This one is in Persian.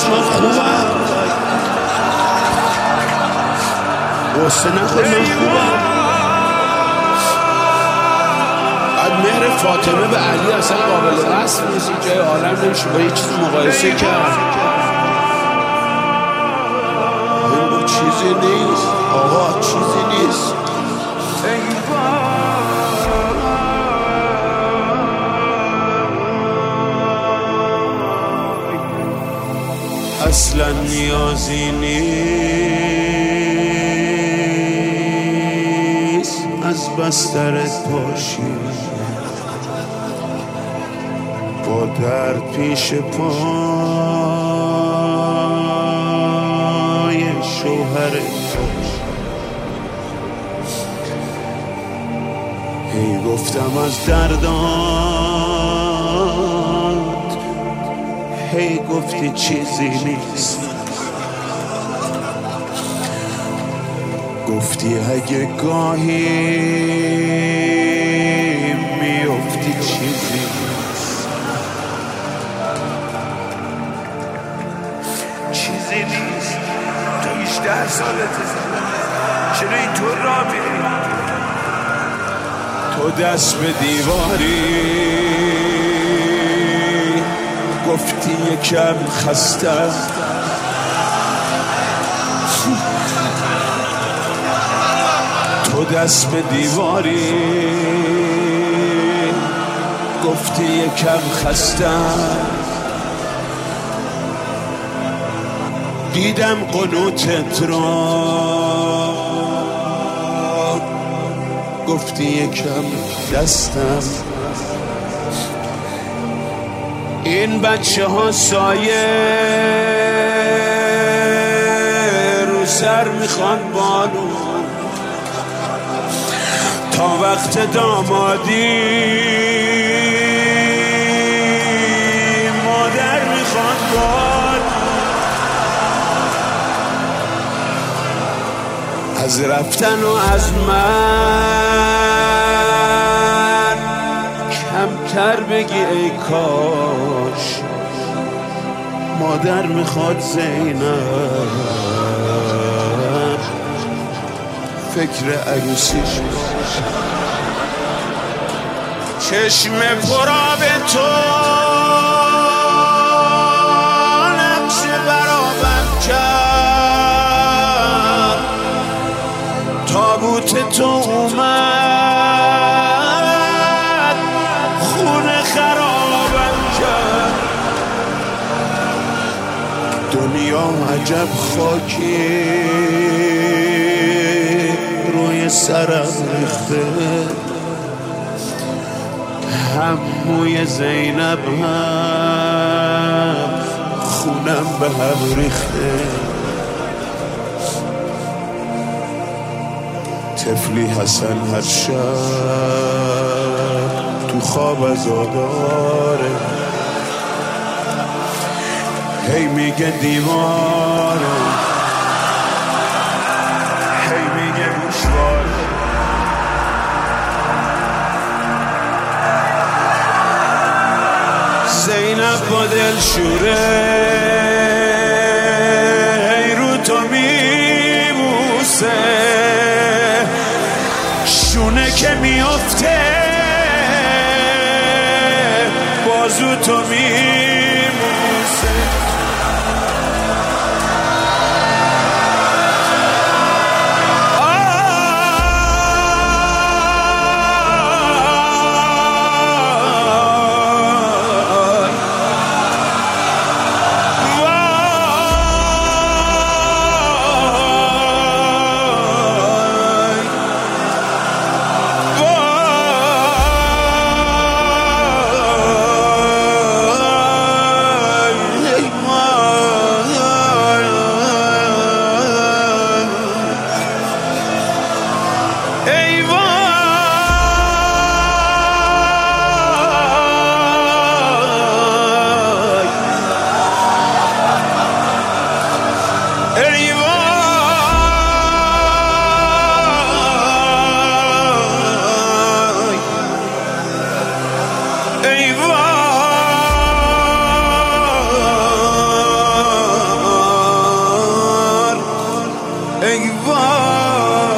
من خوبم غصه نخور من خوبم بعد مهر فاطمه به علی اصلا قابل وصف نیست این جای عالم نمیشه با یه چیزی مقایسه کرد این چیزی نیست آقا چیزی نیست اصلا نیازی نیست از بسترت پاشی با درد پیش پای شوهرت هی گفتم از دردات هی گفتی چیزی نیست گفتی اگه گاهی میفتی چیزی نیست چیزی نیست تو 18 سالته چرا اینطور را میری تو دست به دیواری گفتی یکم خستم تو دست به دیواری گفتی یکم خستم دیدم قنوتت را گفتی یکم دستم این بچه ها سایه رو سر میخوان بانو تا وقت دامادی مادر میخوان بانو از رفتن و از من کمتر بگی ای کاش مادر میخواد زینب فکر عروسیش چشم پرآب تو نقش برابر کرد تابوت تو اومد خونه خرابم کرد دنیا عجب خاکی روی سرم ریخته هم موی زینب هم خونم به هم ریخته طفلی حسن هر شب تو خواب عزاداره هی میگه دیواره هی میگه گوشواره زینب با دل شوره هی رو تو میبوسه شونه که میفته بازو تو میبوسه ای وای